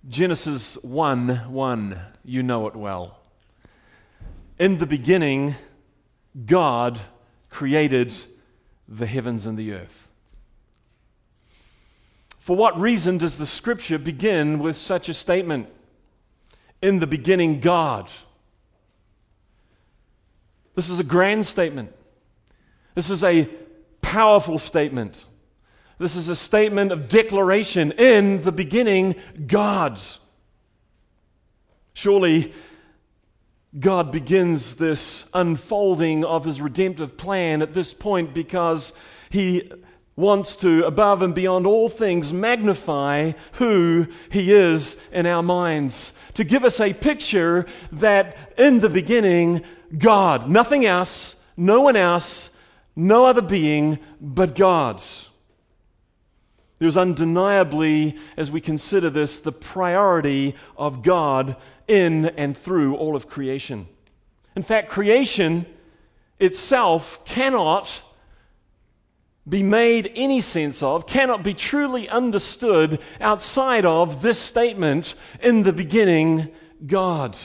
Genesis 1:1, you know it well. In the beginning, God created the heavens and the earth. For what reason does the Scripture begin with such a statement? In the beginning, God. This is a grand statement. This is a powerful statement. This is a statement of declaration. In the beginning, God. Surely, God begins this unfolding of His redemptive plan at this point because He wants to, above and beyond all things, magnify who He is in our minds. To give us a picture that in the beginning, God, nothing else, no one else, no other being but God. There's undeniably, as we consider this, the priority of God in and through all of creation. In fact, creation itself cannot be made any sense of, cannot be truly understood outside of this statement, in the beginning, God.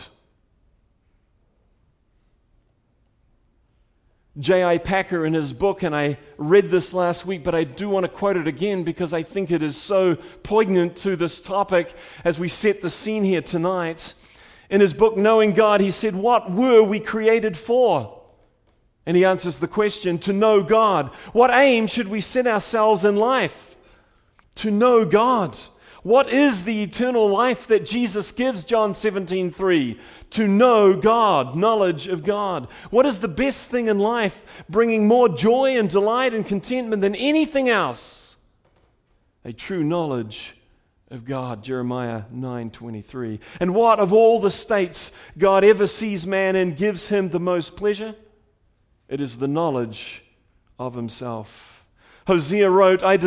J.I. Packer in his book, and I read this last week, but I do want to quote it again because I think it is so poignant to this topic as we set the scene here tonight. In his book, Knowing God, he said, "What were we created for?" And he answers the question, to know God. What aim should we set ourselves in life? To know God. What is the eternal life that Jesus gives? John 17:3. To know God, knowledge of God. What is the best thing in life, bringing more joy and delight and contentment than anything else? A true knowledge of God, Jeremiah 9:23. And what of all the states God ever sees man in gives him the most pleasure? It is the knowledge of Himself. Hosea wrote, I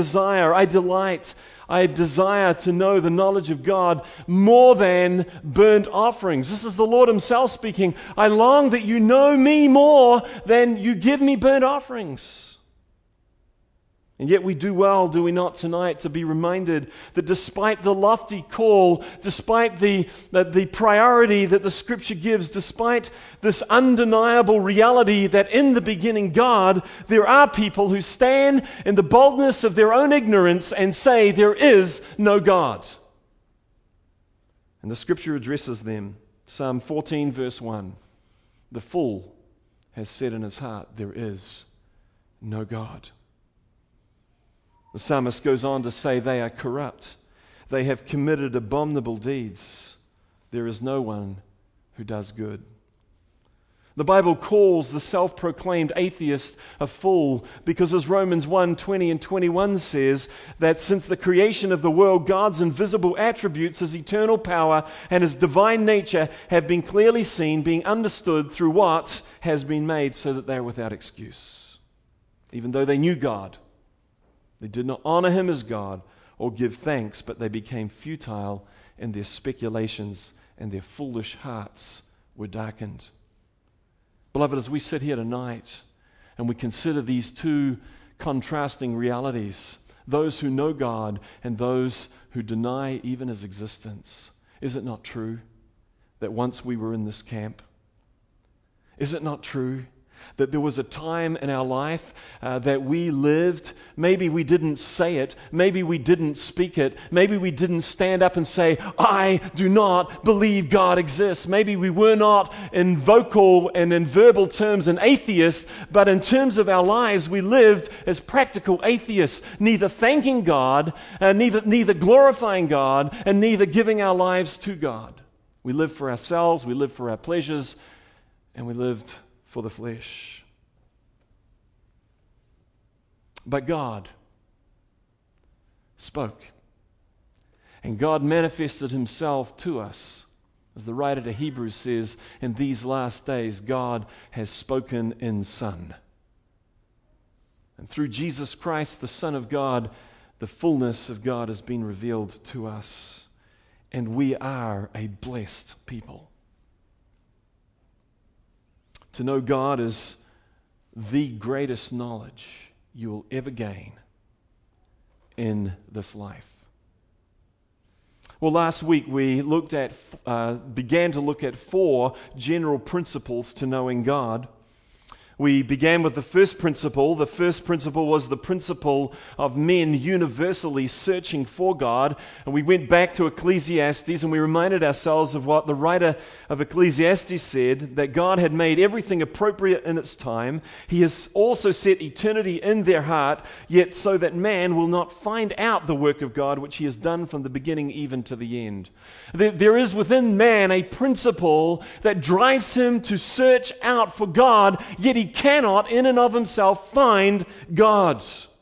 desire to know the knowledge of God more than burnt offerings. This is the Lord Himself speaking. I long that you know me more than you give me burnt offerings. And yet we do well, do we not, tonight, to be reminded that despite the lofty call, despite the priority that the Scripture gives, despite this undeniable reality that in the beginning God, there are people who stand in the boldness of their own ignorance and say there is no God. And the Scripture addresses them. Psalm 14 verse 1. The fool has said in his heart, there is no God. The psalmist goes on to say they are corrupt. They have committed abominable deeds. There is no one who does good. The Bible calls the self-proclaimed atheist a fool because, as Romans 1:20 and 21 says, that since the creation of the world, God's invisible attributes, His eternal power and His divine nature have been clearly seen, being understood through what has been made, so that they are without excuse. Even though they knew God, they did not honor Him as God or give thanks, but they became futile in their speculations, and their foolish hearts were darkened. Beloved, as we sit here tonight and we consider these two contrasting realities, those who know God and those who deny even His existence, is it not true that once we were in this camp? Is it not true that there was a time in our life that we lived? Maybe we didn't say it, maybe we didn't speak it, maybe we didn't stand up and say, I do not believe God exists. Maybe we were not in vocal and in verbal terms an atheist, but in terms of our lives we lived as practical atheists, neither thanking God, neither glorifying God, and neither giving our lives to God. We lived for ourselves, we lived for our pleasures, and we lived for the flesh. But God spoke, and God manifested Himself to us. As the writer to Hebrews says, in these last days God has spoken in Son. And through Jesus Christ, the Son of God, the fullness of God has been revealed to us, and we are a blessed people. To know God is the greatest knowledge you will ever gain in this life. Well, last week we began to look at 4 general principles to knowing God. We began with the first principle. The first principle was the principle of men universally searching for God. And we went back to Ecclesiastes and we reminded ourselves of what the writer of Ecclesiastes said, that God had made everything appropriate in its time. He has also set eternity in their heart, yet so that man will not find out the work of God which he has done from the beginning even to the end. There is within man a principle that drives him to search out for God, yet he cannot in and of himself find God.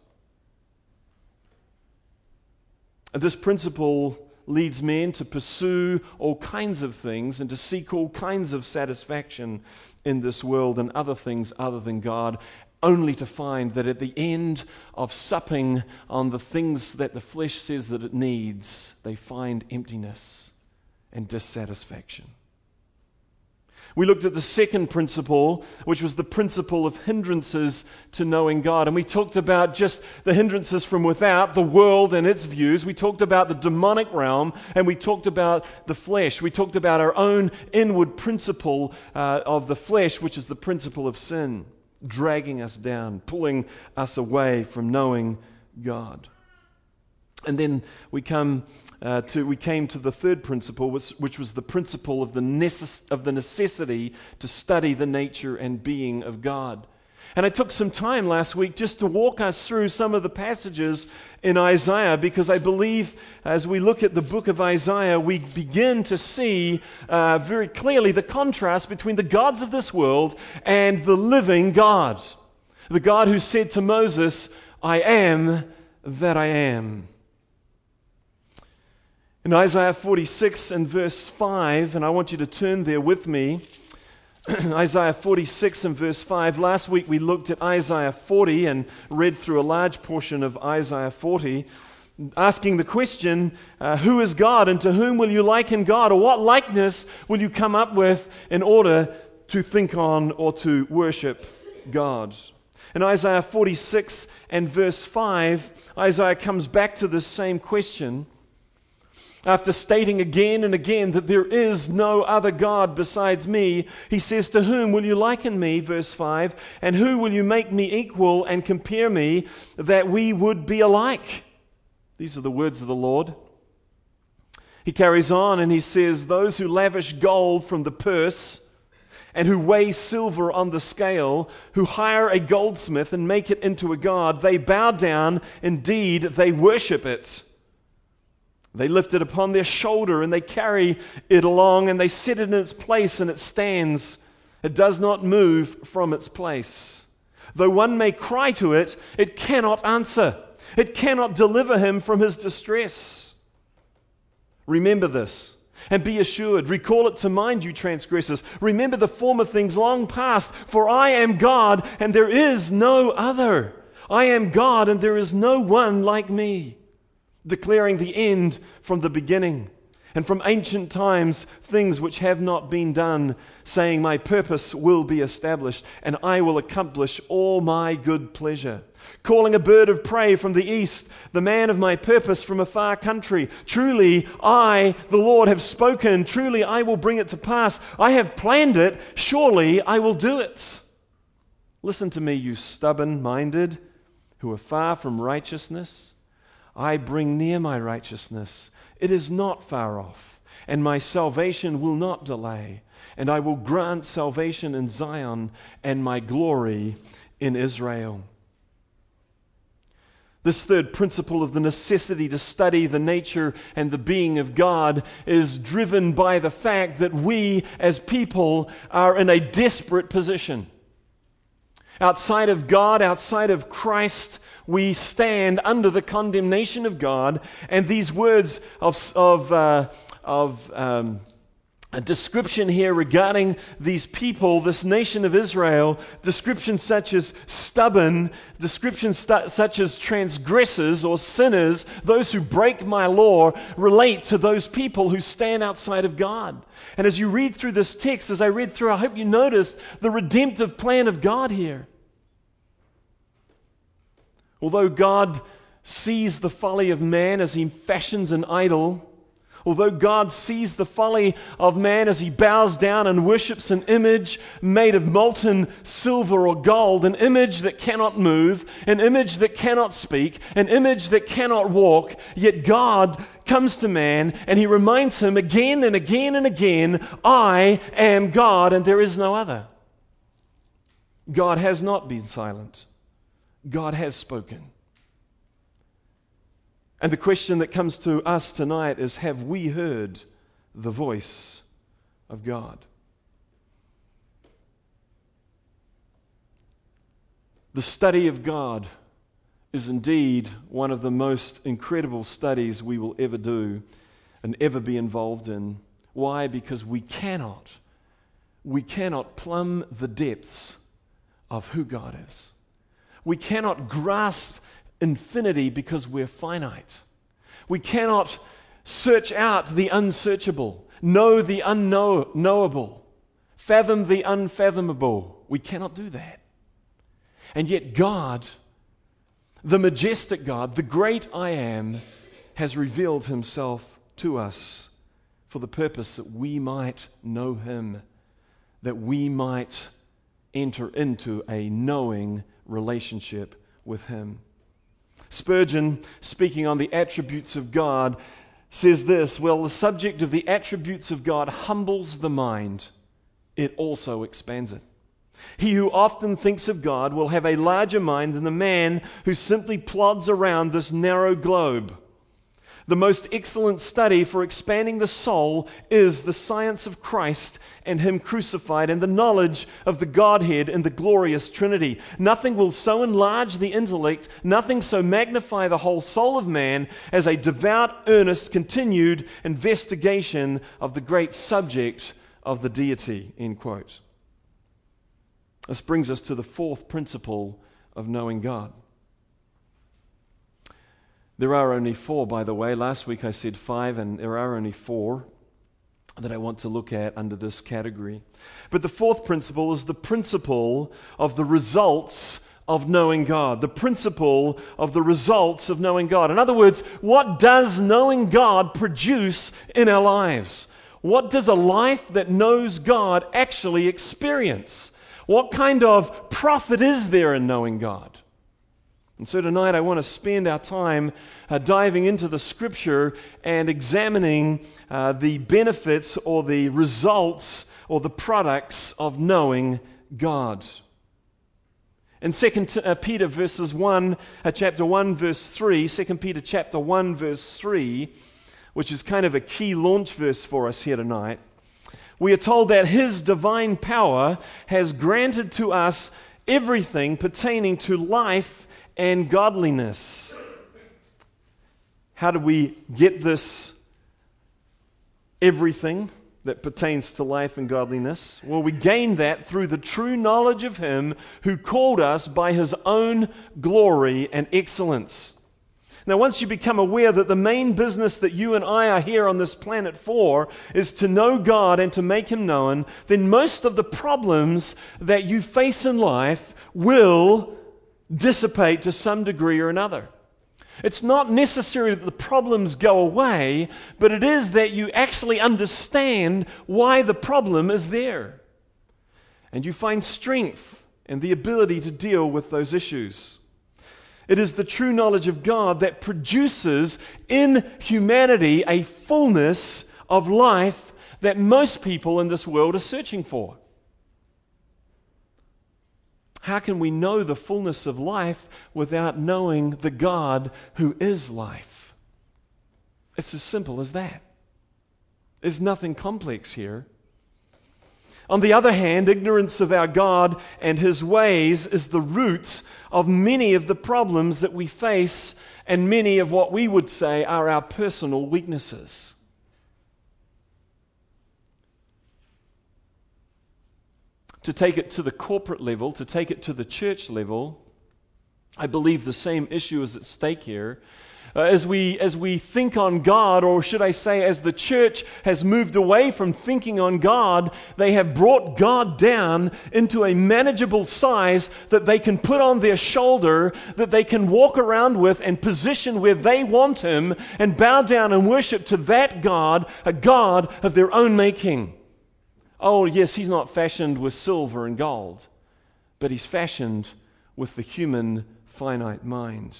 This principle leads men to pursue all kinds of things and to seek all kinds of satisfaction in this world and other things other than God, only to find that at the end of supping on the things that the flesh says that it needs, they find emptiness and dissatisfaction. We looked at the second principle, which was the principle of hindrances to knowing God. And we talked about just the hindrances from without, the world and its views. We talked about the demonic realm, and we talked about the flesh. We talked about our own inward principle of the flesh, which is the principle of sin, dragging us down, pulling us away from knowing God. And then we came to the third principle, which was the principle of the necessity to study the nature and being of God. And I took some time last week just to walk us through some of the passages in Isaiah, because I believe as we look at the book of Isaiah, we begin to see very clearly the contrast between the gods of this world and the living God. The God who said to Moses, "I am that I am." In Isaiah 46 and verse 5, and I want you to turn there with me, Isaiah 46 and verse 5. Last week we looked at Isaiah 40 and read through a large portion of Isaiah 40, asking the question, who is God and to whom will you liken God? Or what likeness will you come up with in order to think on or to worship God? In Isaiah 46 and verse 5, Isaiah comes back to this same question, after stating again and again that there is no other God besides me. He says, "To whom will you liken me?" Verse 5, "And who will you make me equal and compare me that we would be alike?" These are the words of the Lord. He carries on and he says, "Those who lavish gold from the purse and who weigh silver on the scale, who hire a goldsmith and make it into a god, they bow down, indeed they worship it. They lift it upon their shoulder and they carry it along and they set it in its place and it stands. It does not move from its place. Though one may cry to it, it cannot answer. It cannot deliver him from his distress. Remember this and be assured. Recall it to mind, you transgressors. Remember the former things long past, for I am God and there is no other. I am God and there is no one like me, declaring the end from the beginning, and from ancient times things which have not been done, saying, my purpose will be established, and I will accomplish all my good pleasure. Calling a bird of prey from the east, the man of my purpose from a far country. Truly, I, the Lord, have spoken. Truly, I will bring it to pass. I have planned it. Surely, I will do it. Listen to me, you stubborn-minded, who are far from righteousness. I bring near my righteousness. It is not far off, and my salvation will not delay. And I will grant salvation in Zion and my glory in Israel. This third principle of the necessity to study the nature and the being of God is driven by the fact that we as people are in a desperate position. Outside of God, outside of Christ, we stand under the condemnation of God, and these words of a description here regarding these people, this nation of Israel, descriptions such as stubborn, descriptions such as transgressors or sinners, those who break my law, relate to those people who stand outside of God. And as you read through this text, as I read through, I hope you notice the redemptive plan of God here. Although God sees the folly of man as he fashions an idol, Although God sees the folly of man as he bows down and worships an image made of molten silver or gold, an image that cannot move, an image that cannot speak, an image that cannot walk, yet God comes to man and he reminds him again and again and again, I am God and there is no other. God has not been silent. God has spoken. And the question that comes to us tonight is, have we heard the voice of God? The study of God is indeed one of the most incredible studies we will ever do and ever be involved in. Why? Because we cannot plumb the depths of who God is. We cannot grasp infinity because we're finite. We cannot search out the unsearchable, know the unknowable, fathom the unfathomable. We cannot do that. And yet God, the majestic God, the great I Am, has revealed himself to us for the purpose that we might know him, that we might enter into a knowing relationship with him. Spurgeon, speaking on the attributes of God, says this, well, the subject of the attributes of God humbles the mind. It also expands it. He who often thinks of God will have a larger mind than the man who simply plods around this narrow globe. The most excellent study for expanding the soul is the science of Christ and Him crucified and the knowledge of the Godhead and the glorious Trinity. Nothing will so enlarge the intellect, nothing so magnify the whole soul of man as a devout, earnest, continued investigation of the great subject of the deity. End quote. This brings us to the fourth principle of knowing God. There are only four, by the way. Last week I said five, and there are only four that I want to look at under this category. But the fourth principle is the principle of the results of knowing God. The principle of the results of knowing God. In other words, what does knowing God produce in our lives? What does a life that knows God actually experience? What kind of profit is there in knowing God? And so tonight I want to spend our time diving into the Scripture and examining the benefits or the results or the products of knowing God. In 2 Peter chapter 1 verse 3, 2 Peter chapter 1 verse 3, which is kind of a key launch verse for us here tonight, we are told that His divine power has granted to us everything pertaining to life and godliness. How do we get this everything that pertains to life and godliness? Well, we gain that through the true knowledge of Him who called us by His own glory and excellence. Now, once you become aware that the main business that you and I are here on this planet for is to know God and to make Him known, then most of the problems that you face in life will dissipate to some degree or another. It's not necessary that the problems go away, but it is that you actually understand why the problem is there. And you find strength and the ability to deal with those issues. It is the true knowledge of God that produces in humanity a fullness of life that most people in this world are searching for. How can we know the fullness of life without knowing the God who is life? It's as simple as that. There's nothing complex here. On the other hand, ignorance of our God and His ways is the root of many of the problems that we face and many of what we would say are our personal weaknesses. To take it to the corporate level, to take it to the church level, I believe the same issue is at stake here. As we think on God, or should I say, as the church has moved away from thinking on God, they have brought God down into a manageable size that they can put on their shoulder, that they can walk around with and position where they want Him, and bow down and worship to that God, a God of their own making. Oh yes, He's not fashioned with silver and gold, but He's fashioned with the human finite mind.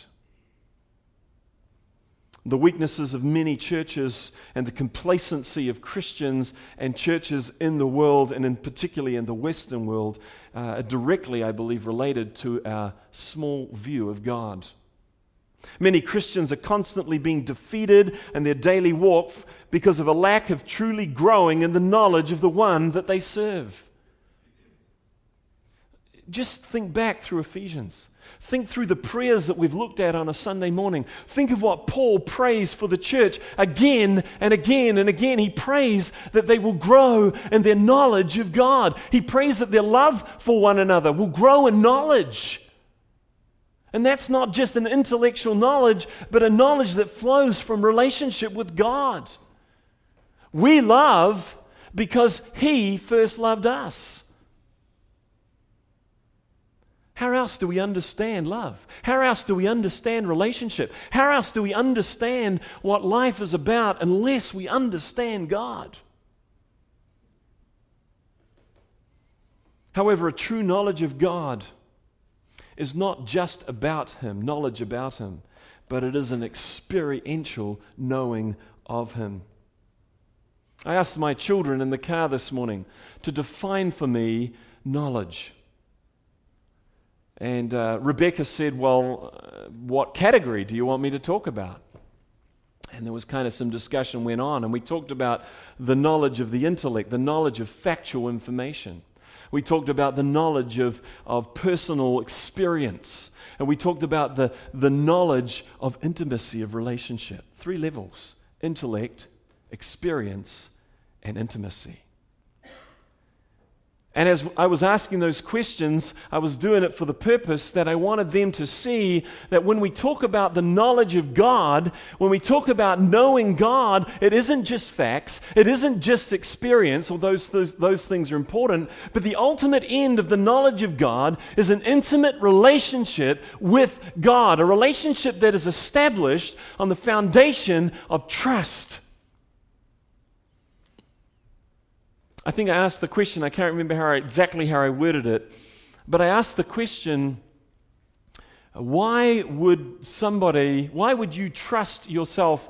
The weaknesses of many churches and the complacency of Christians and churches in the world, and particularly in the Western world, are directly, I believe, related to our small view of God. Many Christians are constantly being defeated in their daily walk because of a lack of truly growing in the knowledge of the one that they serve. Just think back through Ephesians. Think through the prayers that we've looked at on a Sunday morning. Think of what Paul prays for the church again and again and again. He prays that they will grow in their knowledge of God. He prays that their love for one another will grow in knowledge. And that's not just an intellectual knowledge, but a knowledge that flows from relationship with God. We love because He first loved us. How else do we understand love? How else do we understand relationship? How else do we understand what life is about unless we understand God? However, a true knowledge of God is not just about Him, knowledge about Him, but it is an experiential knowing of Him. I asked my children in the car this morning to define for me knowledge. And Rebecca said, well, what category do you want me to talk about? And there was kind of some discussion went on, and we talked about the knowledge of the intellect, the knowledge of factual information. We talked about the knowledge of personal experience. And we talked about the knowledge of intimacy, of relationship. 3 levels: intellect, experience, and intimacy. And as I was asking those questions, I was doing it for the purpose that I wanted them to see that when we talk about the knowledge of God, when we talk about knowing God, it isn't just facts, it isn't just experience, although those things are important, but the ultimate end of the knowledge of God is an intimate relationship with God, a relationship that is established on the foundation of trust. I think I asked the question, I can't remember exactly how I worded it, but I asked the question, why would you trust yourself,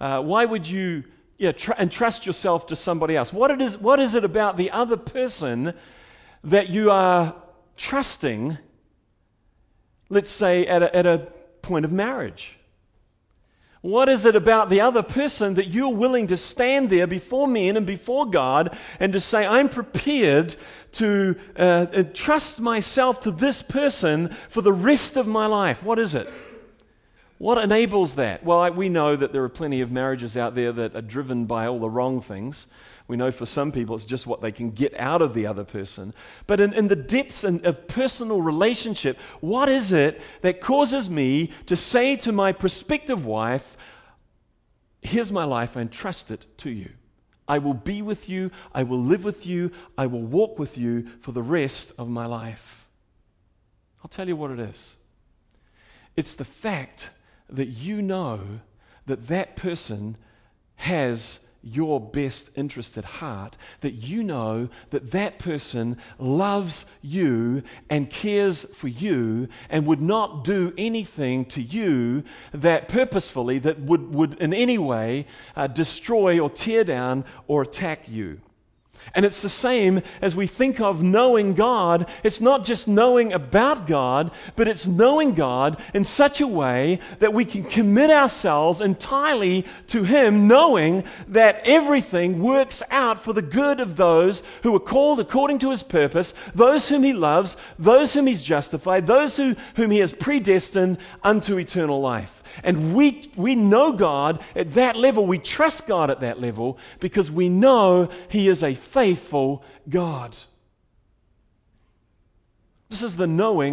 entrust yourself to somebody else? What is it about the other person that you are trusting, let's say at a point of marriage? What is it about the other person that you're willing to stand there before men and before God and to say, I'm prepared to entrust myself to this person for the rest of my life? What is it? What enables that? Well, we know that there are plenty of marriages out there that are driven by all the wrong things. We know for some people it's just what they can get out of the other person. But in the depths of personal relationship, what is it that causes me to say to my prospective wife, here's my life, I entrust it to you. I will be with you, I will live with you, I will walk with you for the rest of my life. I'll tell you what it is. It's the fact that you know that that person has your best interest at heart, that you know that that person loves you and cares for you and would not do anything to you that purposefully that would in any way destroy or tear down or attack you. And it's the same as we think of knowing God. It's not just knowing about God, but it's knowing God in such a way that we can commit ourselves entirely to Him, knowing that everything works out for the good of those who are called according to His purpose, those whom He loves, those whom He's justified, those whom He has predestined unto eternal life. And we know God at that level. We trust God at that level because we know He is a faithful God. This is the knowing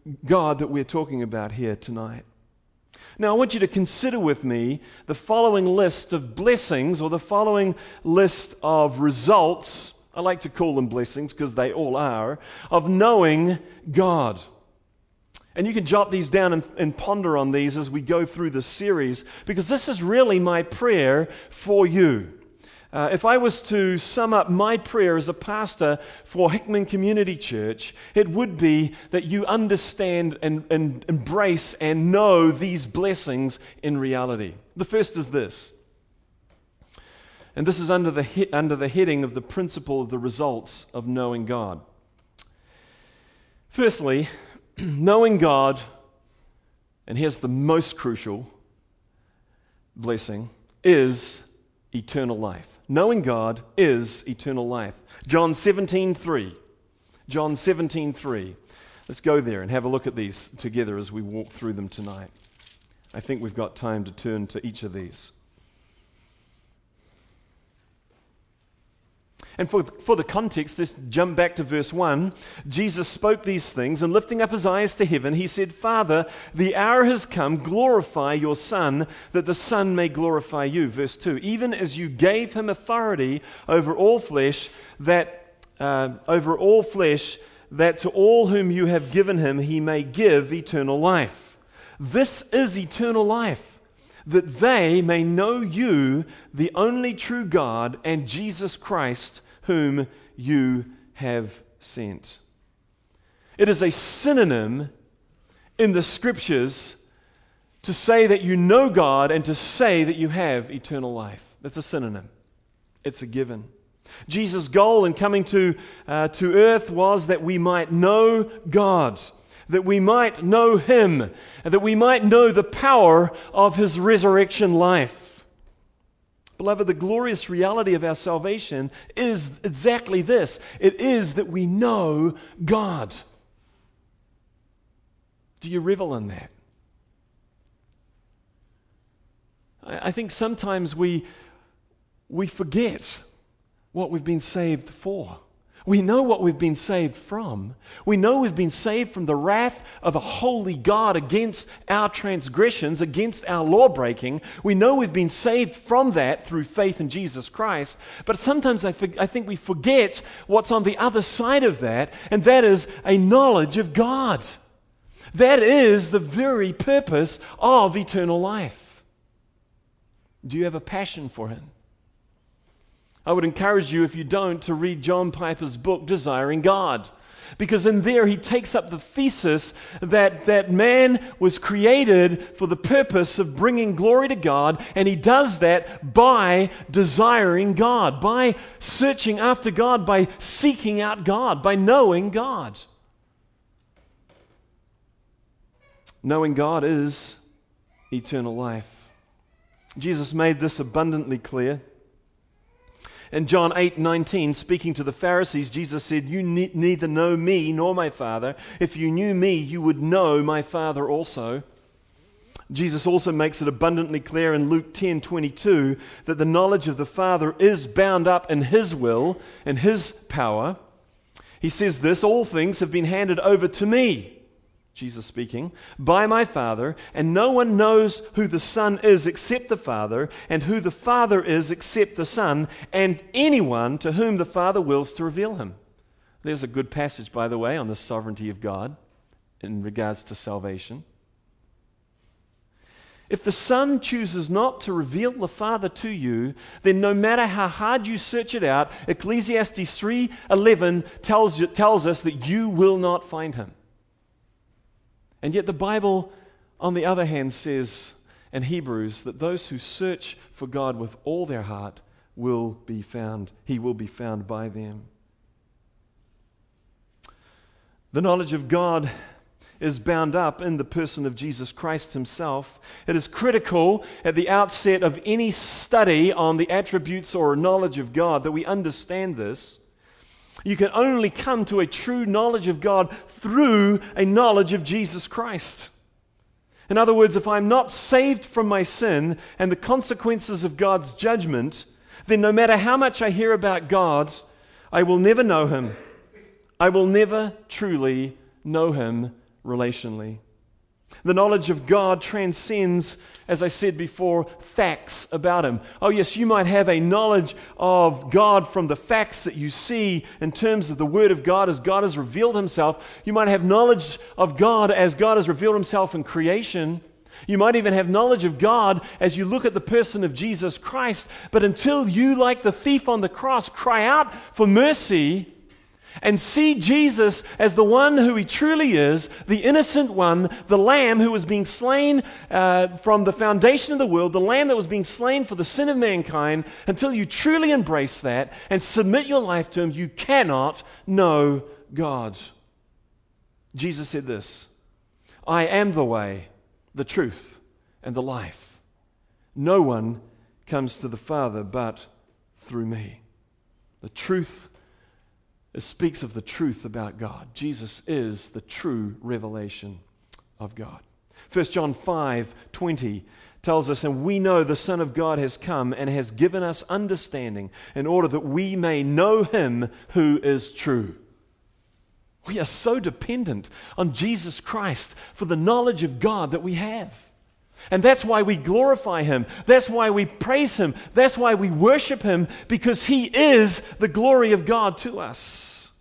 God that we're talking about here tonight. Now, I want you to consider with me the following list of blessings, or the following list of results. I like to call them blessings because they all are, of knowing God. And you can jot these down and ponder on these as we go through this series, because this is really my prayer for you. If I was to sum up my prayer as a pastor for Hickman Community Church, it would be that you understand and embrace and know these blessings in reality. The first is this, and this is under the heading of the principle of the results of knowing God. Firstly, knowing God, and here's the most crucial blessing, is eternal life. Knowing God is eternal life. John 17:3. John 17:3. Let's go there and have a look at these together as we walk through them tonight. I think we've got time to turn to each of these. And for the context, let's jump back to verse 1. Jesus spoke these things, and lifting up his eyes to heaven, he said, Father, the hour has come, glorify your Son, that the Son may glorify you. Verse 2, even as you gave him authority over all flesh, that to all whom you have given him, he may give eternal life. This is eternal life, that they may know you, the only true God, and Jesus Christ, whom you have sent. It is a synonym in the Scriptures to say that you know God and to say that you have eternal life. That's a synonym. It's a given. Jesus' goal in coming to earth was that we might know God, that we might know Him, and that we might know the power of His resurrection life. Beloved, the glorious reality of our salvation is exactly this. It is that we know God. Do you revel in that? I think sometimes we forget what we've been saved for. We know what we've been saved from. We know we've been saved from the wrath of a holy God against our transgressions, against our law breaking. We know we've been saved from that through faith in Jesus Christ. But sometimes I think we forget what's on the other side of that, and that is a knowledge of God. That is the very purpose of eternal life. Do you have a passion for Him? I would encourage you, if you don't, to read John Piper's book, Desiring God. Because in there he takes up the thesis that man was created for the purpose of bringing glory to God, and he does that by desiring God, by searching after God, by seeking out God, by knowing God. Knowing God is eternal life. Jesus made this abundantly clear. In John 8:19, speaking to the Pharisees, Jesus said, you neither know me nor my Father. If you knew me, you would know my Father also. Jesus also makes it abundantly clear in Luke 10:22 that the knowledge of the Father is bound up in His will and His power. He says this, all things have been handed over to me, Jesus speaking, by my Father, and no one knows who the Son is except the Father, and who the Father is except the Son, and anyone to whom the Father wills to reveal Him. There's a good passage, by the way, on the sovereignty of God in regards to salvation. If the Son chooses not to reveal the Father to you, then no matter how hard you search it out, Ecclesiastes 3:11 tells us that you will not find Him. And yet the Bible, on the other hand, says in Hebrews that those who search for God with all their heart will be found. He will be found by them. The knowledge of God is bound up in the person of Jesus Christ Himself. It is critical at the outset of any study on the attributes or knowledge of God that we understand this. You can only come to a true knowledge of God through a knowledge of Jesus Christ. In other words, if I'm not saved from my sin and the consequences of God's judgment, then no matter how much I hear about God, I will never know Him. I will never truly know Him relationally. The knowledge of God transcends, as I said before, facts about Him. Oh yes, you might have a knowledge of God from the facts that you see in terms of the Word of God as God has revealed Himself. You might have knowledge of God as God has revealed Himself in creation. You might even have knowledge of God as you look at the person of Jesus Christ. But until you, like the thief on the cross, cry out for mercy and see Jesus as the one who He truly is, the innocent one, the Lamb who was being slain from the foundation of the world, the Lamb that was being slain for the sin of mankind, until you truly embrace that and submit your life to Him, you cannot know God. Jesus said this, I am the way, the truth, and the life. No one comes to the Father but through me. The truth, it speaks of the truth about God. Jesus is the true revelation of God. 1 John 5:20 tells us, and we know the Son of God has come and has given us understanding in order that we may know Him who is true. We are so dependent on Jesus Christ for the knowledge of God that we have. And that's why we glorify Him. That's why we praise Him. That's why we worship Him, because He is the glory of God to us.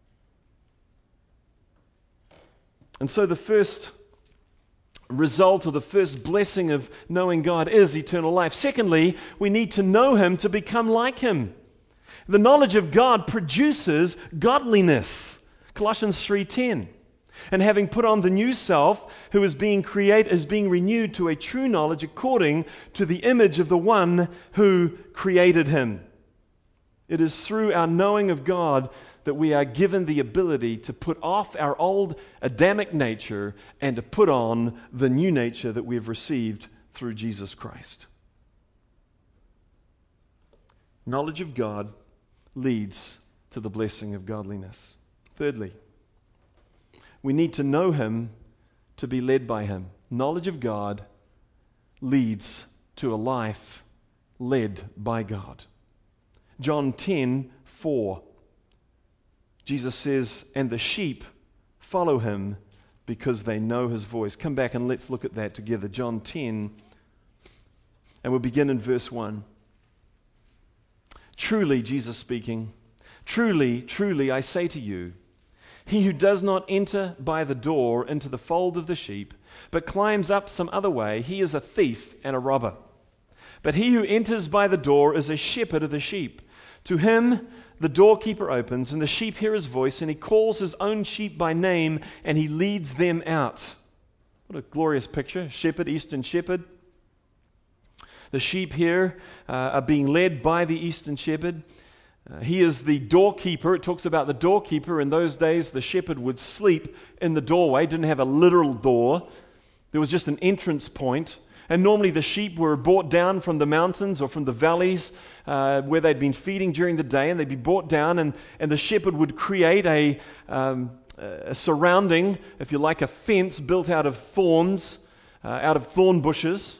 And so the first result or the first blessing of knowing God is eternal life. Secondly, we need to know Him to become like Him. The knowledge of God produces godliness. Colossians 3:10. And having put on the new self, who is being renewed to a true knowledge according to the image of the one who created him. It is through our knowing of God that we are given the ability to put off our old Adamic nature and to put on the new nature that we have received through Jesus Christ. Knowledge of God leads to the blessing of godliness. Thirdly, we need to know Him to be led by Him. Knowledge of God leads to a life led by God. John 10:4, Jesus says, and the sheep follow Him because they know His voice. Come back and let's look at that together. John 10, and we'll begin in verse 1. Truly, Jesus speaking, truly, truly, I say to you, he who does not enter by the door into the fold of the sheep, but climbs up some other way, he is a thief and a robber. But he who enters by the door is a shepherd of the sheep. To him the doorkeeper opens, and the sheep hear his voice, and he calls his own sheep by name, and he leads them out. What a glorious picture. Shepherd, eastern shepherd. The sheep here are being led by the eastern shepherd. He is the doorkeeper. It talks about the doorkeeper. In those days, the shepherd would sleep in the doorway. Didn't have a literal door. There was just an entrance point. And normally the sheep were brought down from the mountains or from the valleys where they'd been feeding during the day, and they'd be brought down, and the shepherd would create a surrounding, if you like, a fence built out of thorns, out of thorn bushes,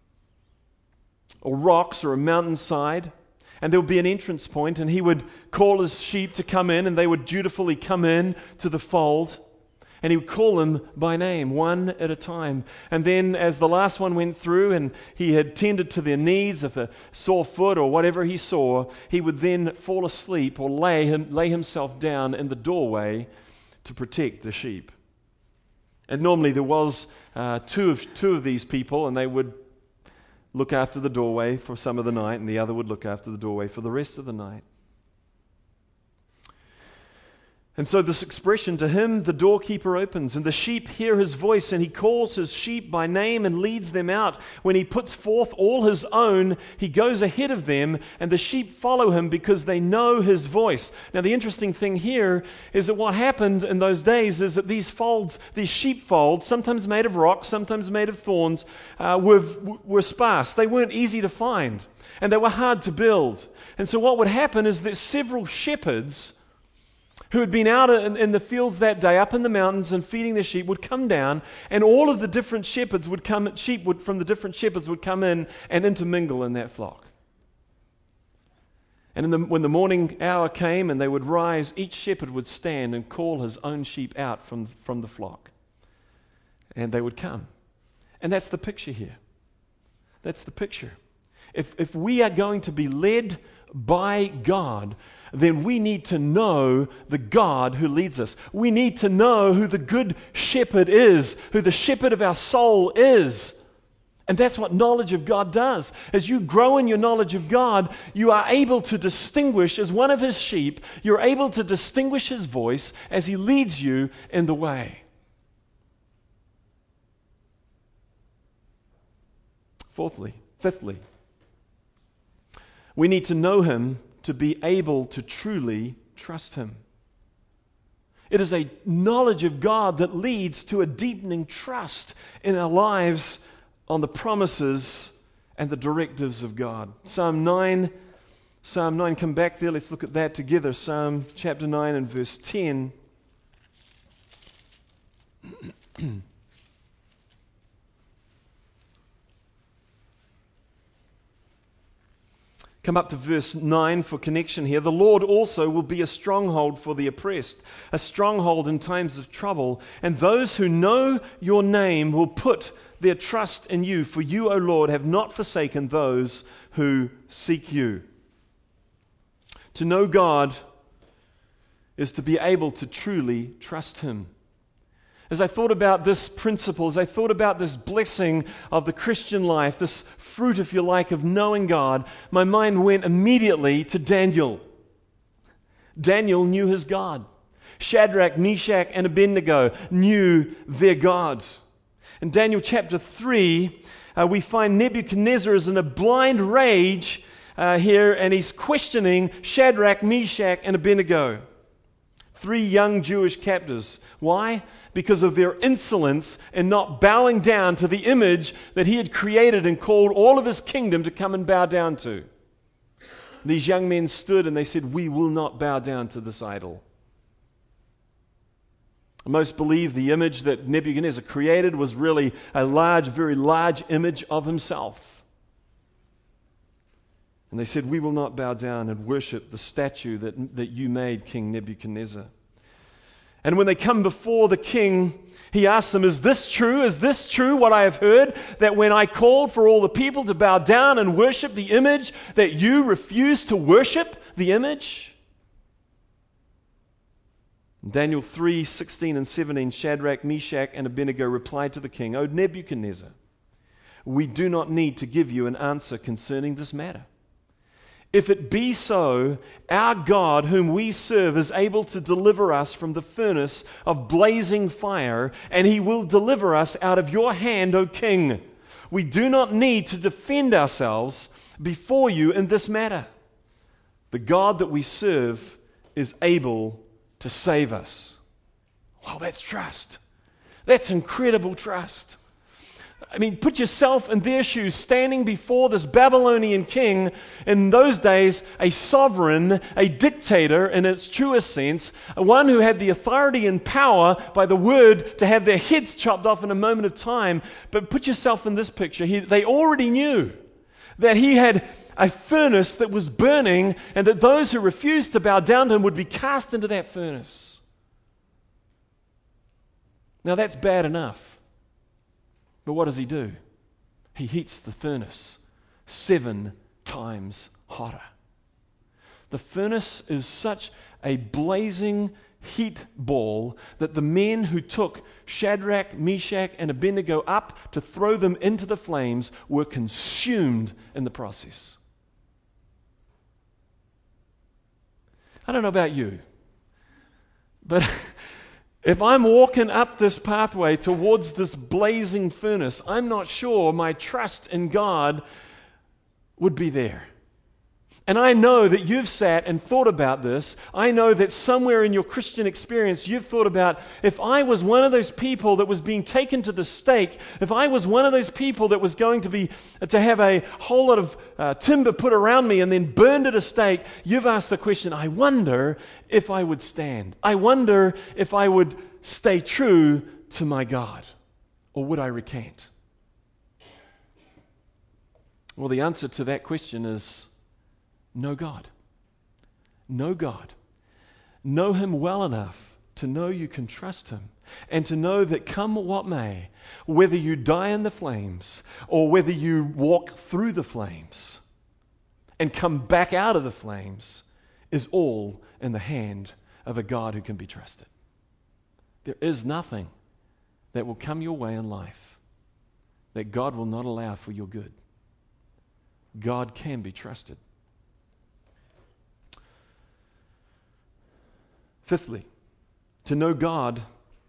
or rocks, or a mountainside. And there would be an entrance point, and he would call his sheep to come in, and they would dutifully come in to the fold. And he would call them by name, one at a time. And then as the last one went through and he had tended to their needs, of a sore foot or whatever he saw, he would then fall asleep or lay himself down in the doorway to protect the sheep. And normally there was two of these people, and they would look after the doorway for some of the night, and the other would look after the doorway for the rest of the night. And so this expression, to him the doorkeeper opens, and the sheep hear his voice, and he calls his sheep by name and leads them out. When he puts forth all his own, he goes ahead of them, and the sheep follow him because they know his voice. Now the interesting thing here is that what happened in those days is that these sheepfolds, sometimes made of rock, sometimes made of thorns, were sparse. They weren't easy to find, and they were hard to build. And so what would happen is that several shepherds who had been out in the fields that day, up in the mountains and feeding the sheep, would come down, and all of the different shepherds would come, from the different shepherds would come in and intermingle in that flock. And when the morning hour came and they would rise, each shepherd would stand and call his own sheep out from the flock. and they would come. And that's the picture here. That's the picture. If we are going to be led by God, then we need to know the God who leads us. We need to know who the good shepherd is, who the shepherd of our soul is. And that's what knowledge of God does. As you grow in your knowledge of God, you are able to distinguish, as one of his sheep, you're able to distinguish his voice as he leads you in the way. Fifthly, we need to know him to be able to truly trust him. It is a knowledge of God that leads to a deepening trust in our lives on the promises and the directives of God. Psalm 9, come back there, let's look at that together. Psalm chapter 9 and verse 10. Come up to verse 9 for connection here. The Lord also will be a stronghold for the oppressed, a stronghold in times of trouble. And those who know your name will put their trust in you. For you, O Lord, have not forsaken those who seek you. To know God is to be able to truly trust him. As I thought about this principle, as I thought about this blessing of the Christian life, this fruit, if you like, of knowing God, my mind went immediately to Daniel. Daniel knew his God. Shadrach, Meshach, and Abednego knew their God. In Daniel chapter 3, we find Nebuchadnezzar is in a blind rage here, and he's questioning Shadrach, Meshach, and Abednego. 3 young Jewish captives. Why? Because of their insolence and not bowing down to the image that he had created and called all of his kingdom to come and bow down to. These young men stood and they said, "We will not bow down to this idol." Most believe the image that Nebuchadnezzar created was really a large, very large image of himself. And they said, "We will not bow down and worship the statue that you made, King Nebuchadnezzar." And when they come before the king, he asks them, "Is this true? Is this true what I have heard? That when I called for all the people to bow down and worship the image, that you refused to worship the image?" Daniel 3:16 and 17, Shadrach, Meshach, and Abednego replied to the king, "O Nebuchadnezzar, we do not need to give you an answer concerning this matter. If it be so, our God whom we serve is able to deliver us from the furnace of blazing fire, and he will deliver us out of your hand, O king. We do not need to defend ourselves before you in this matter. The God that we serve is able to save us." Wow, that's trust. That's incredible trust. I mean, put yourself in their shoes, standing before this Babylonian king, in those days, a sovereign, a dictator in its truest sense, one who had the authority and power by the word to have their heads chopped off in a moment of time. But put yourself in this picture. They already knew that he had a furnace that was burning, and that those who refused to bow down to him would be cast into that furnace. Now that's bad enough. But what does he do? He heats the furnace 7 times hotter. The furnace is such a blazing heat ball that the men who took Shadrach, Meshach, and Abednego up to throw them into the flames were consumed in the process. I don't know about you, but if I'm walking up this pathway towards this blazing furnace, I'm not sure my trust in God would be there. And I know that you've sat and thought about this. I know that somewhere in your Christian experience you've thought about, if I was one of those people that was being taken to the stake, if I was one of those people that was going to have a whole lot of timber put around me and then burned at a stake, you've asked the question, I wonder if I would stand. I wonder if I would stay true to my God, or would I recant? Well, the answer to that question is know God. Know God. Know Him well enough to know you can trust Him, and to know that come what may, whether you die in the flames or whether you walk through the flames and come back out of the flames, is all in the hand of a God who can be trusted. There is nothing that will come your way in life that God will not allow for your good. God can be trusted. Fifthly, to know God,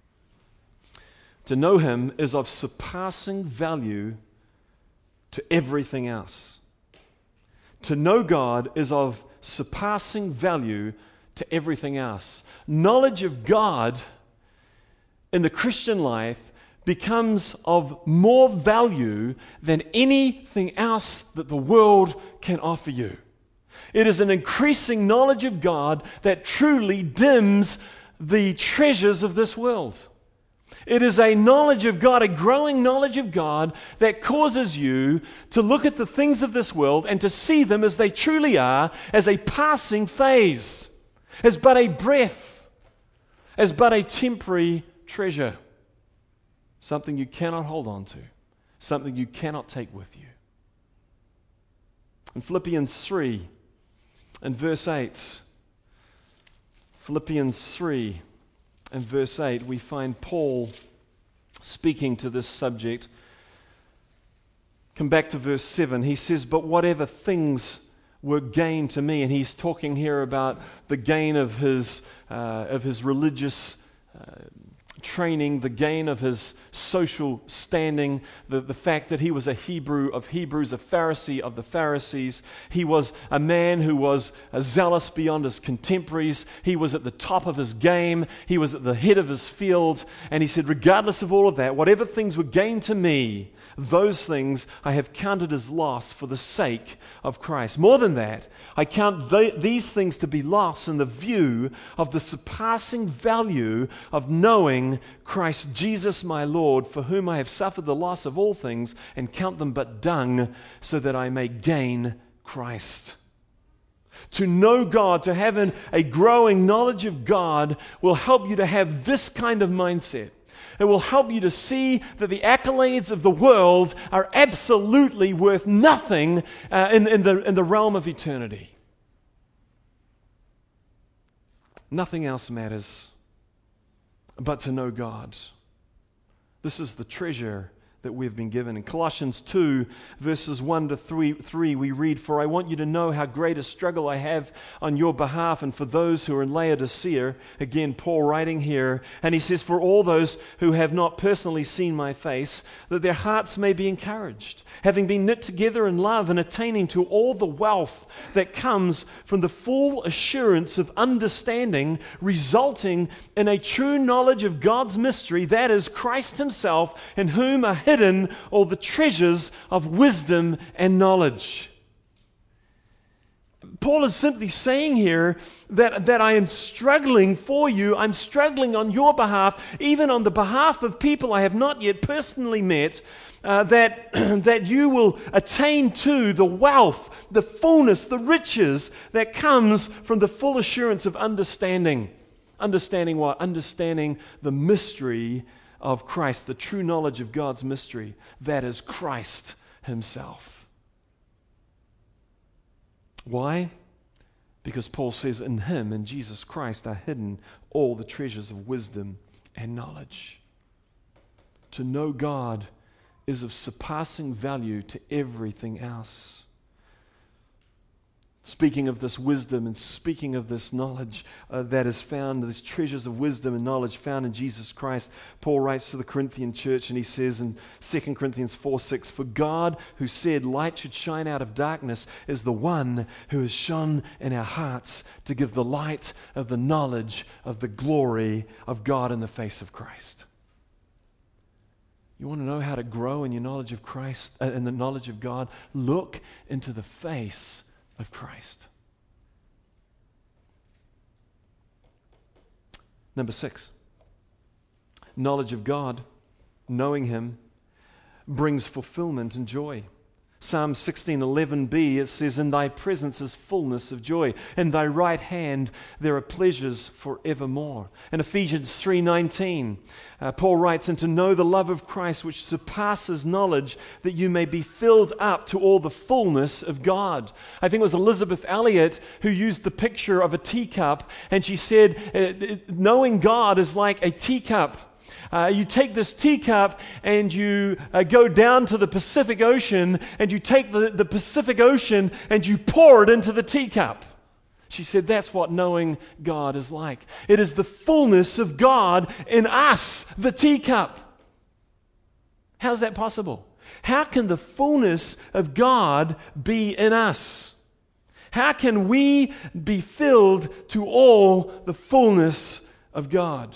to know Him is of surpassing value to everything else. To know God is of surpassing value to everything else. Knowledge of God in the Christian life becomes of more value than anything else that the world can offer you. It is an increasing knowledge of God that truly dims the treasures of this world. It is a knowledge of God, a growing knowledge of God, that causes you to look at the things of this world and to see them as they truly are, as a passing phase, as but a breath, as but a temporary treasure. Something you cannot hold on to, something you cannot take with you. In Philippians 3 and verse 8, Philippians 3 and verse 8, we find Paul speaking to this subject. Come back to verse 7. He says, "But whatever things were gain to me," and he's talking here about the gain of his religious training, the gain of his social standing, the fact that he was a Hebrew of Hebrews, a Pharisee of the Pharisees. He was a man who was zealous beyond his contemporaries. He was at the top of his game. He was at the head of his field. And he said, regardless of all of that, whatever things were gained to me, those things I have counted as loss for the sake of Christ. More than that, I count these things to be loss in the view of the surpassing value of knowing Christ Jesus my Lord, for whom I have suffered the loss of all things, and count them but dung, so that I may gain Christ. To know God, to have a growing knowledge of God, will help you to have this kind of mindset. It will help you to see that the accolades of the world are absolutely worth nothing in the realm of eternity. Nothing else matters but to know God. This is the treasure that we've been given. In Colossians 2, verses 1 to 3, we read, "For I want you to know how great a struggle I have on your behalf and for those who are in Laodicea." Again, Paul writing here. And he says, "For all those who have not personally seen my face, that their hearts may be encouraged, having been knit together in love and attaining to all the wealth that comes from the full assurance of understanding, resulting in a true knowledge of God's mystery, that is Christ Himself, in whom are hidden all the treasures of wisdom and knowledge." Paul is simply saying here that I am struggling for you. I'm struggling on your behalf, even on the behalf of people I have not yet personally met, that you will attain to the wealth, the fullness, the riches that comes from the full assurance of understanding. Understanding what? Understanding the mystery of Christ, the true knowledge of God's mystery, that is Christ Himself. Why? Because Paul says, in Him, in Jesus Christ, are hidden all the treasures of wisdom and knowledge. To know God is of surpassing value to everything else. Speaking of this wisdom and speaking of this knowledge that is found, these treasures of wisdom and knowledge found in Jesus Christ, Paul writes to the Corinthian church, and he says in 2 Corinthians 4:6, "For God, who said light should shine out of darkness, is the one who has shone in our hearts to give the light of the knowledge of the glory of God in the face of Christ." You want to know how to grow in your knowledge of Christ, in the knowledge of God? Look into the face of Christ. Number 6, knowledge of God, knowing Him, brings fulfillment and joy. Psalm 16:11b, it says, "In thy presence is fullness of joy. In thy right hand there are pleasures forevermore." In Ephesians 3:19, Paul writes, "And to know the love of Christ which surpasses knowledge, that you may be filled up to all the fullness of God." I think it was Elizabeth Elliot who used the picture of a teacup, and she said, knowing God is like a teacup. You take this teacup and you go down to the Pacific Ocean, and you take the Pacific Ocean and you pour it into the teacup. She said that's what knowing God is like. It is the fullness of God in us, the teacup. How's that possible? How can the fullness of God be in us? How can we be filled to all the fullness of God?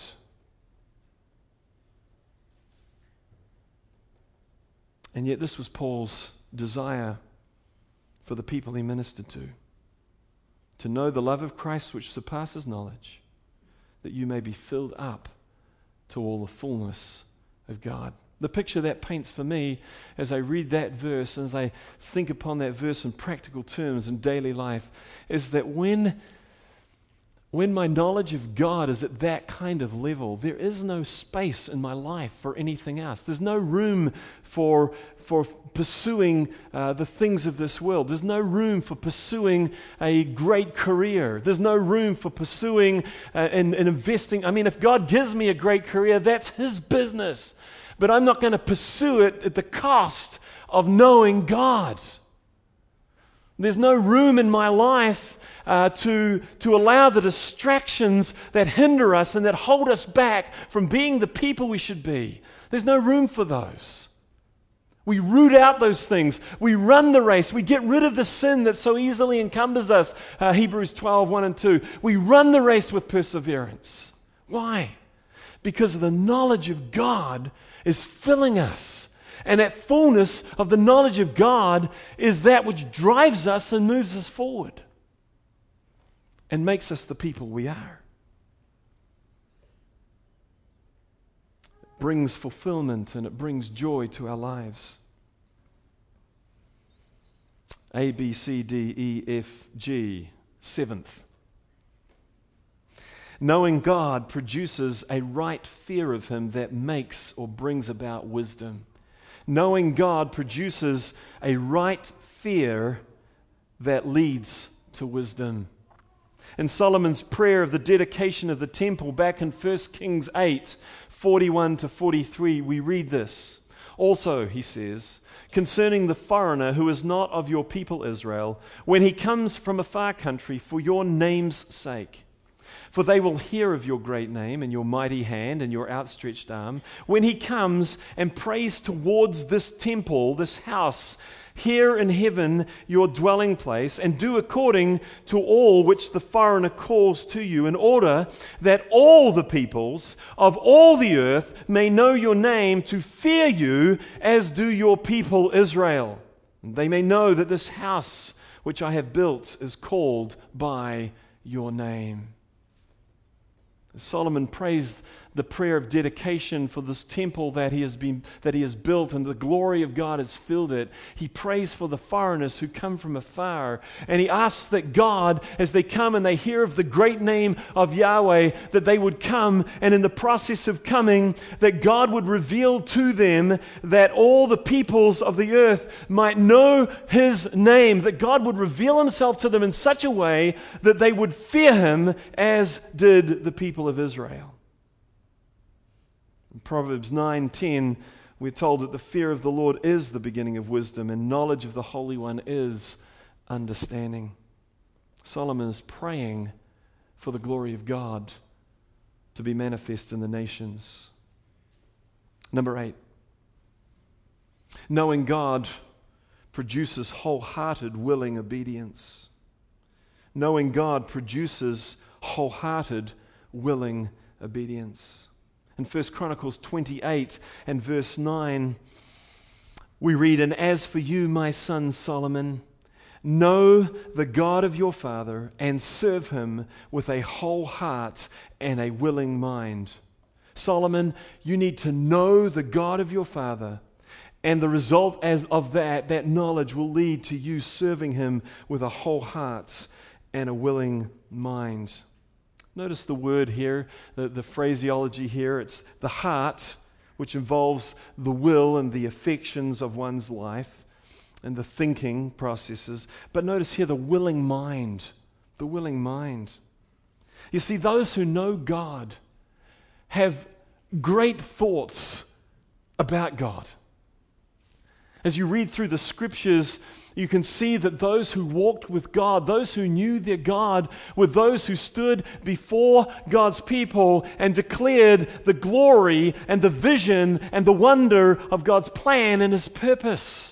And yet this was Paul's desire for the people he ministered to know the love of Christ which surpasses knowledge, that you may be filled up to all the fullness of God. The picture that paints for me as I read that verse, as I think upon that verse in practical terms in daily life, is that when my knowledge of God is at that kind of level, there is no space in my life for anything else. There's no room for pursuing the things of this world. There's no room for pursuing a great career. There's no room for pursuing and investing. I mean, if God gives me a great career, that's His business. But I'm not going to pursue it at the cost of knowing God. There's no room in my life to allow the distractions that hinder us and that hold us back from being the people we should be. There's no room for those. We root out those things. We run the race. We get rid of the sin that so easily encumbers us. Hebrews 12:1 and 2. We run the race with perseverance. Why? Because the knowledge of God is filling us. And that fullness of the knowledge of God is that which drives us and moves us forward and makes us the people we are. It brings fulfillment and it brings joy to our lives. A, B, C, D, E, F, G, seventh. Knowing God produces a right fear of Him that makes or brings about wisdom. Knowing God produces a right fear that leads to wisdom. In Solomon's prayer of the dedication of the temple back in 1 Kings 8:41 to 43, we read this. "Also," he says, "concerning the foreigner who is not of your people Israel, when he comes from a far country for your name's sake, for they will hear of your great name and your mighty hand and your outstretched arm, when he comes and prays towards this temple, this house, here in heaven, your dwelling place, and do according to all which the foreigner calls to you, in order that all the peoples of all the earth may know your name, to fear you as do your people Israel. And they may know that this house which I have built is called by your name." Solomon prays the prayer of dedication for this temple that he has built, and the glory of God has filled it. He prays for the foreigners who come from afar, and he asks that God, as they come and they hear of the great name of Yahweh, that they would come, and in the process of coming, that God would reveal to them that all the peoples of the earth might know His name, that God would reveal Himself to them in such a way that they would fear Him as did the people of Israel. In Proverbs 9:10, we're told that the fear of the Lord is the beginning of wisdom, and knowledge of the Holy One is understanding. Solomon is praying for the glory of God to be manifest in the nations. Number 8, knowing God produces wholehearted, willing obedience. Knowing God produces wholehearted, willing obedience. In 1 Chronicles 28 and verse 9, we read, "And as for you, my son Solomon, know the God of your father and serve Him with a whole heart and a willing mind." Solomon, you need to know the God of your father And the result of that knowledge will lead to you serving Him with a whole heart and a willing mind. Notice the word here, the phraseology here. It's the heart, which involves the will and the affections of one's life and the thinking processes. But notice here the willing mind. The willing mind. You see, those who know God have great thoughts about God. As you read through the scriptures, you can see that those who walked with God, those who knew their God, were those who stood before God's people and declared the glory and the vision and the wonder of God's plan and His purpose.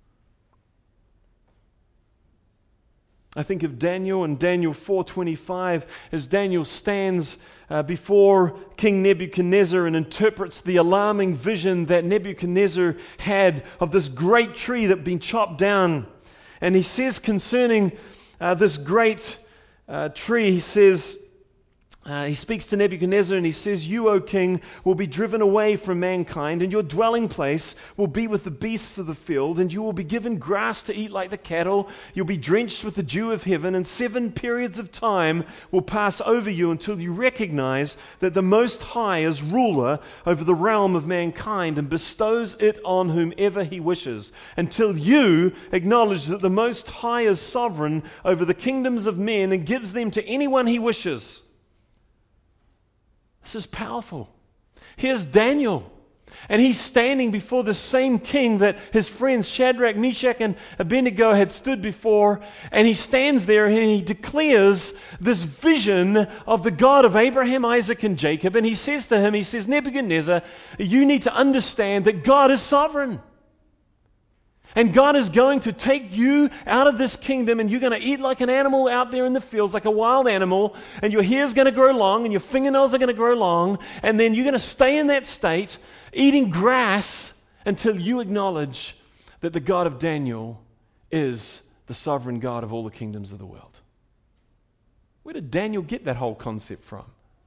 I think of Daniel in Daniel 4:25 as Daniel stands before King Nebuchadnezzar and interprets the alarming vision that Nebuchadnezzar had of this great tree that had been chopped down. And he says concerning this great tree, he speaks to Nebuchadnezzar and he says, "You, O king, will be driven away from mankind, and your dwelling place will be with the beasts of the field, and you will be given grass to eat like the cattle. You'll be drenched with the dew of heaven, and 7 periods of time will pass over you until you recognize that the Most High is ruler over the realm of mankind and bestows it on whomever He wishes, until you acknowledge that the Most High is sovereign over the kingdoms of men and gives them to anyone He wishes." This is powerful. Here's Daniel, and he's standing before the same king that his friends Shadrach, Meshach, and Abednego had stood before, and he stands there and he declares this vision of the God of Abraham, Isaac, and Jacob, and he says to him, Nebuchadnezzar, you need to understand that God is sovereign. And God is going to take you out of this kingdom, and you're going to eat like an animal out there in the fields, like a wild animal, and your hair's going to grow long, and your fingernails are going to grow long, and then you're going to stay in that state, eating grass, until you acknowledge that the God of Daniel is the sovereign God of all the kingdoms of the world. Where did Daniel get that whole concept from?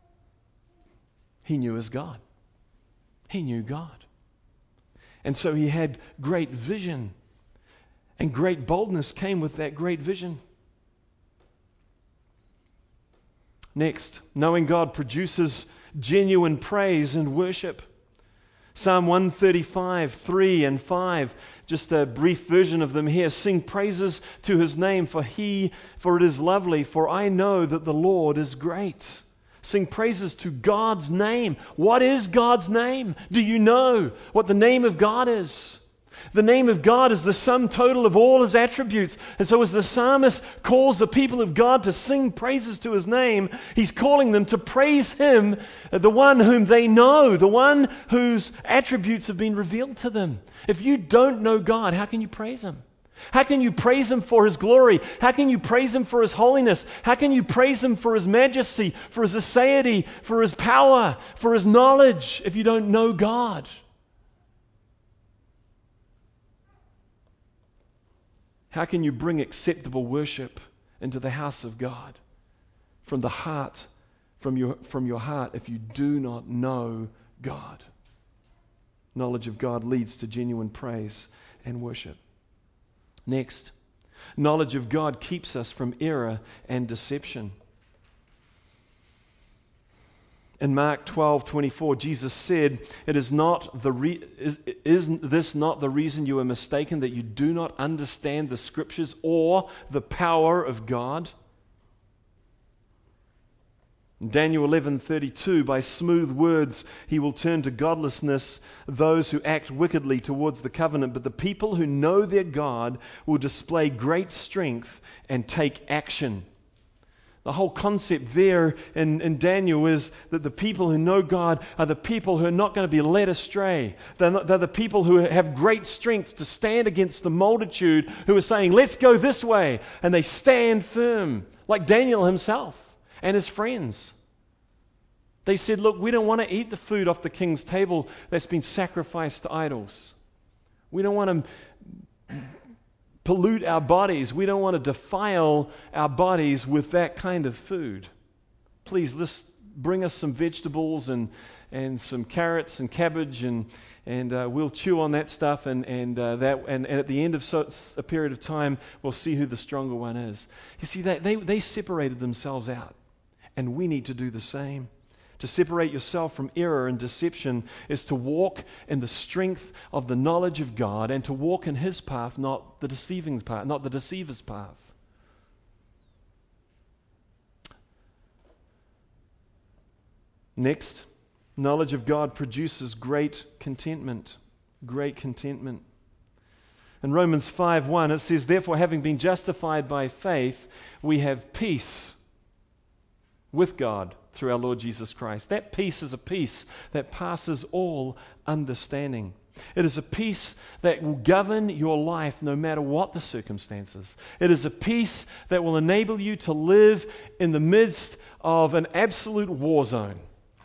He knew his God. He knew God. And so he had great vision, and great boldness came with that great vision. Next, knowing God produces genuine praise and worship. Psalm 135, 3 and 5, just a brief version of them here. Sing praises to His name, for it is lovely, for I know that the Lord is great. Sing praises to God's name. What is God's name? Do you know what the name of God is? The name of God is the sum total of all His attributes. And so as the psalmist calls the people of God to sing praises to His name, he's calling them to praise Him, the one whom they know, the one whose attributes have been revealed to them. If you don't know God, how can you praise Him? How can you praise Him for His glory? How can you praise Him for His holiness? How can you praise Him for His majesty, for His aseity, for His power, for His knowledge if you don't know God? How can you bring acceptable worship into the house of God from the heart, from your heart, if you do not know God? Knowledge of God leads to genuine praise and worship. Next, knowledge of God keeps us from error and deception. In Mark 12:24, Jesus said, is this not the reason you are mistaken, that you do not understand the Scriptures or the power of God? In Daniel 11:32, by smooth words he will turn to godlessness those who act wickedly towards the covenant, but the people who know their God will display great strength and take action. The whole concept there in Daniel is that the people who know God are the people who are not going to be led astray. They're the people who have great strength to stand against the multitude who are saying, let's go this way. And they stand firm, like Daniel himself and his friends. They said, look, we don't want to eat the food off the king's table that's been sacrificed to idols. We don't want to pollute our bodies. We don't want to defile our bodies with that kind of food. Please, bring us some vegetables and some carrots and cabbage, and we'll chew on that stuff, and at the end of a period of time, we'll see who the stronger one is. You see, they separated themselves out, and we need to do the same. To separate yourself from error and deception is to walk in the strength of the knowledge of God and to walk in His path, not the deceiving path, not the deceiver's path. Next, knowledge of God produces great contentment. Great contentment. In Romans 5:1, it says, "Therefore, having been justified by faith, we have peace with God through our Lord Jesus Christ." That peace is a peace that passes all understanding. It is a peace that will govern your life no matter what the circumstances. It is a peace that will enable you to live in the midst of an absolute war zone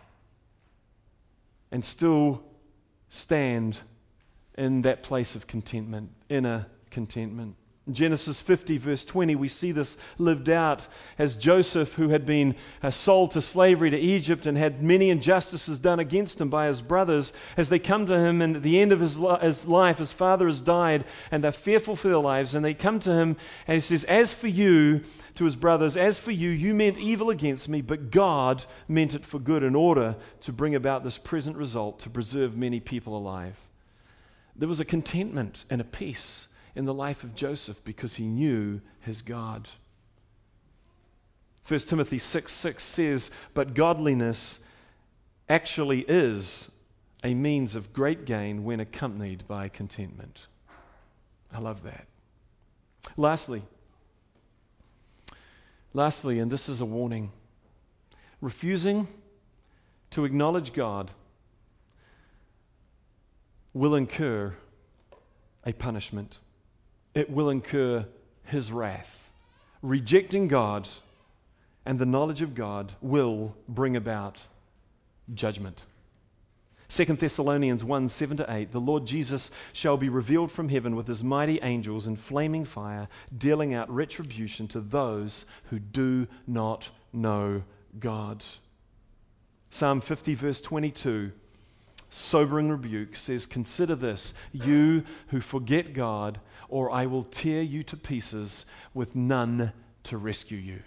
and still stand in that place of contentment, inner contentment. In Genesis 50, verse 20, we see this lived out as Joseph, who had been sold to slavery to Egypt and had many injustices done against him by his brothers, as they come to him, and at the end of his life, his father has died, and they're fearful for their lives, and they come to him, and he says, "As for you," to his brothers, "as for you, you meant evil against me, but God meant it for good in order to bring about this present result, to preserve many people alive." There was a contentment and a peace in the life of Joseph because he knew his God. 1 Timothy 6:6 says, "But godliness actually is a means of great gain when accompanied by contentment." I love that. Lastly, and this is a warning, refusing to acknowledge God will incur a punishment. It will incur His wrath. Rejecting God and the knowledge of God will bring about judgment. 2 Thessalonians 1:7-8, "The Lord Jesus shall be revealed from heaven with His mighty angels in flaming fire, dealing out retribution to those who do not know God." Psalm 50, verse 22, sobering rebuke, says, "Consider this, you who forget God, or I will tear you to pieces with none to rescue you."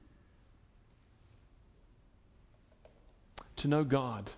To know God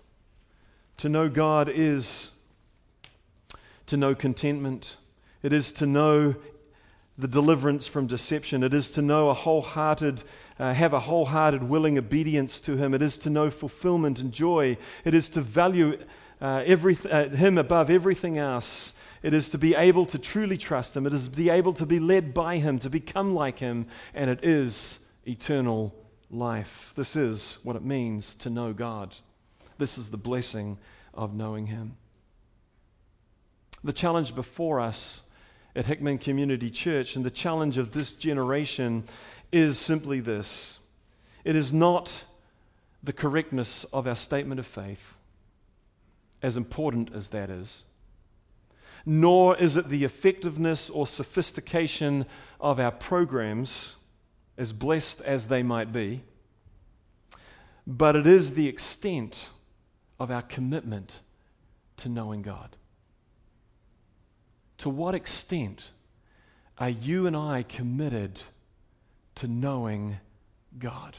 is to know contentment. It is to know the deliverance from deception. It is to know have a wholehearted, willing obedience to Him. It is to know fulfillment and joy. It is to value Him above everything else. It is to be able to truly trust Him. It is to be able to be led by Him, to become like Him, and it is eternal life. This is what it means to know God. This is the blessing of knowing Him. The challenge before us at Hickman Community Church and the challenge of this generation is simply this. It is not the correctness of our statement of faith, as important as that is, nor is it the effectiveness or sophistication of our programs, as blessed as they might be, but it is the extent of our commitment to knowing God. To what extent are you and I committed to knowing God?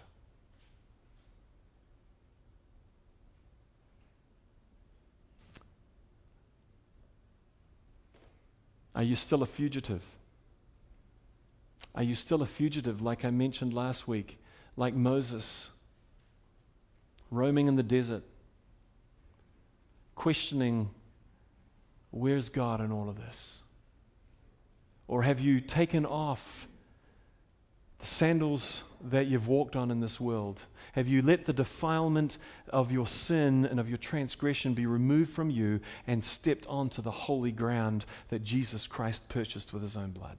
Are you still a fugitive? Are you still a fugitive, like I mentioned last week, like Moses, roaming in the desert, questioning, where's God in all of this? Or have you taken off the sandals that you've walked on in this world? Have you let the defilement of your sin and of your transgression be removed from you and stepped onto the holy ground that Jesus Christ purchased with His own blood?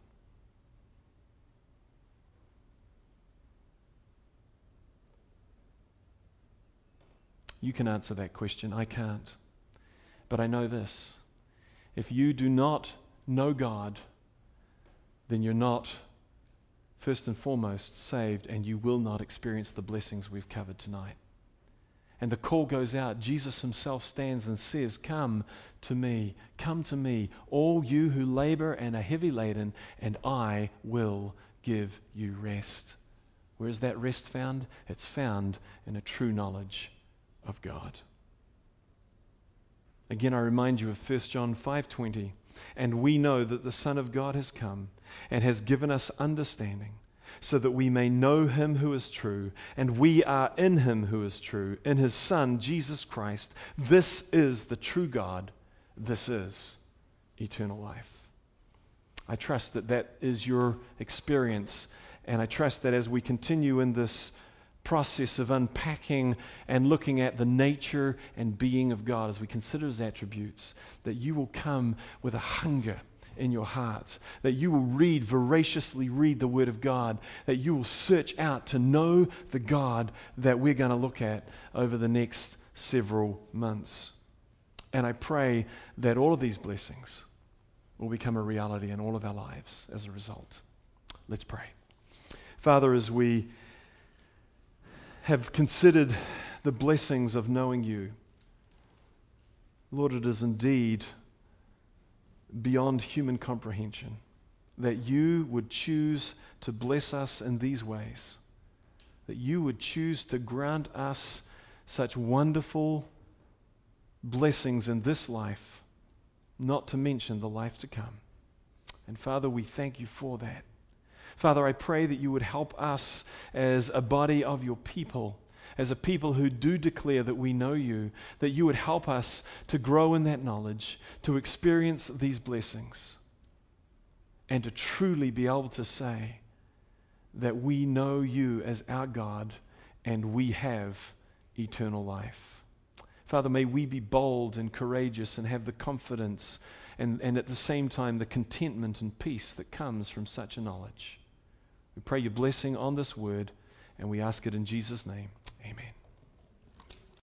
You can answer that question. I can't. But I know this. If you do not know God, then you're not, first and foremost, saved, and you will not experience the blessings we've covered tonight. And the call goes out. Jesus himself stands and says, come to me, all you who labor and are heavy laden, and I will give you rest. Where is that rest found? It's found in a true knowledge of God. Again, I remind you of 1 John 5:20. And we know that the Son of God has come and has given us understanding, so that we may know him who is true, and we are in him who is true, in his Son, Jesus Christ. This is the true God. This is eternal life. I trust that that is your experience, and I trust that as we continue in this process of unpacking and looking at the nature and being of God, as we consider his attributes, that you will come with a hunger in your heart, that you will voraciously read the Word of God, that you will search out to know the God that we're going to look at over the next several months. And I pray that all of these blessings will become a reality in all of our lives as a result. Let's pray. Father, as we have considered the blessings of knowing you, Lord, it is indeed beyond human comprehension that you would choose to bless us in these ways, that you would choose to grant us such wonderful blessings in this life, not to mention the life to come. And Father, we thank you for that. Father, I pray that you would help us as a body of your people, as a people who do declare that we know you, that you would help us to grow in that knowledge, to experience these blessings, and to truly be able to say that we know you as our God and we have eternal life. Father, may we be bold and courageous and have the confidence and at the same time the contentment and peace that comes from such a knowledge. We pray your blessing on this word, and we ask it in Jesus' name. Amen.